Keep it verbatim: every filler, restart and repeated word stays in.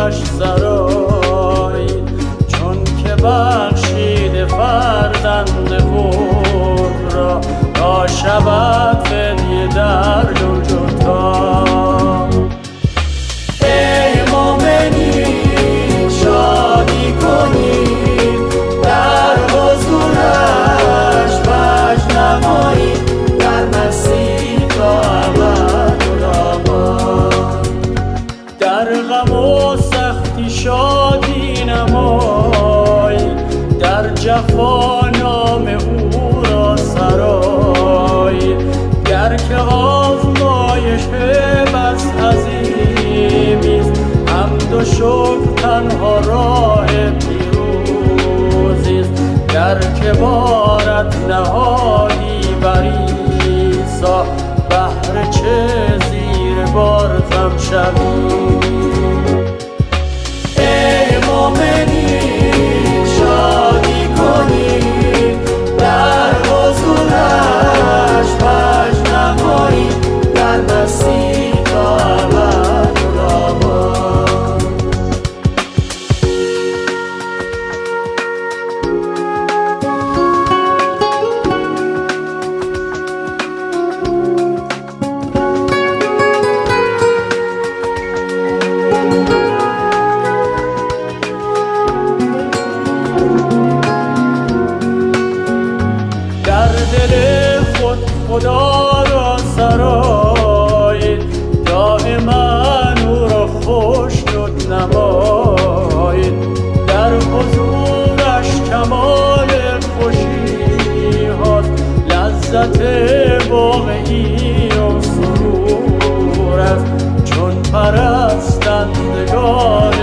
عشقش سرای، چون که بخشید فرزند خود را تا شود فدیه در جلجتا. ای مومنین شادی کنید، در حضورش وجد نمایید، در مسیح تا ابدالآباد. در غم و سختی شادی نمایید، در جفا نام او را سرایید. گر که آزمایش بس عظیمیست، حمد و شکر تنها راه پیروزیست. گر که بارت نهادی بر عیسی، بهر چه زیر بار غم شوی. ای مومنین شادی کنید، در حضورش وجد نمایید، در مسیح تا ابدالآباد. در دل خود خدا را سرایید، دائما او را خشنود نمایید. در حضورش کمال خوشی هاست، لذت واقعی و سرور است. چون پرستندگان